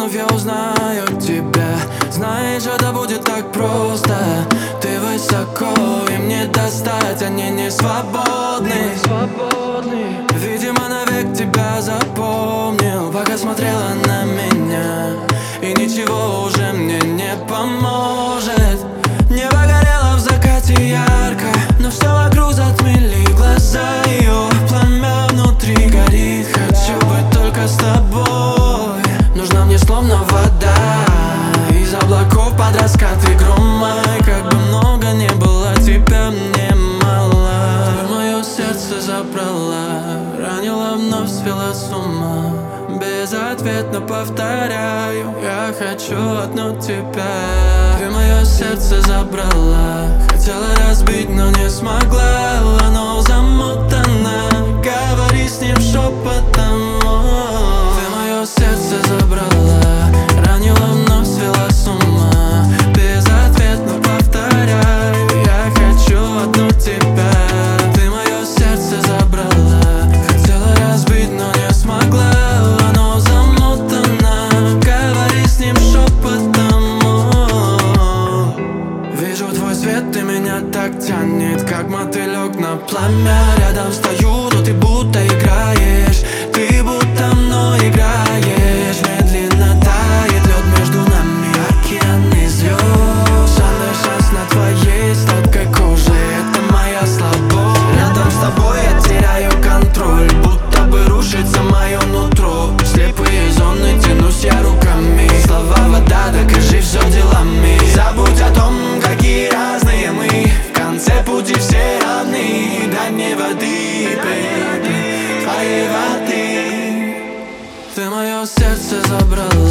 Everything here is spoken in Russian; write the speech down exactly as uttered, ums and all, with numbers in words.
вновь я узнаю тебя. Знаешь, это будет так просто. Ты высоко, им не достать, они не свободны. Видимо, навек тебя запомнил, пока смотрела на меня, и ничего уже мне не поможет. Небо горело в закате ярко, но все вокруг затмили глаза ее. Пламя внутри горит, хочу быть только с тобой. Нужна мне словно вода из облаков под раскаты грома. И как бы много не было, тебя мне мало. Ты мое сердце забрала, ранила, вновь свела с ума. Безответно повторяю, я хочу одну тебя. Ты мое сердце забрала, хотела разбить, но не смогла. Оно замотано, говори с ним шепотом. Ты мое сердце забрала, ранила, вновь свела с ума. Безответно повторяю, я хочу одну тебя. Ты мое сердце забрала, хотела разбить, но не смогла. Оно замотано, говори с ним шепотом. Вижу твой свет, ты меня так тянет, как мотылек на пламя. Рядом стою, но ты будто играешь, ты будто мной играешь. Медленно тает лед между нами, океаны звезд. Жадный шанс на твоей сладкой коже, это моя слабость. Рядом с тобой я теряю контроль, будто бы рушится мое нутро. В слепые зоны тянусь я руками, слова вода, докажи все делами. Забудь о том, какие разные мы, в конце пути все равны. Дай мне воды, baby, твоей воды. Ты мое сердце забрала,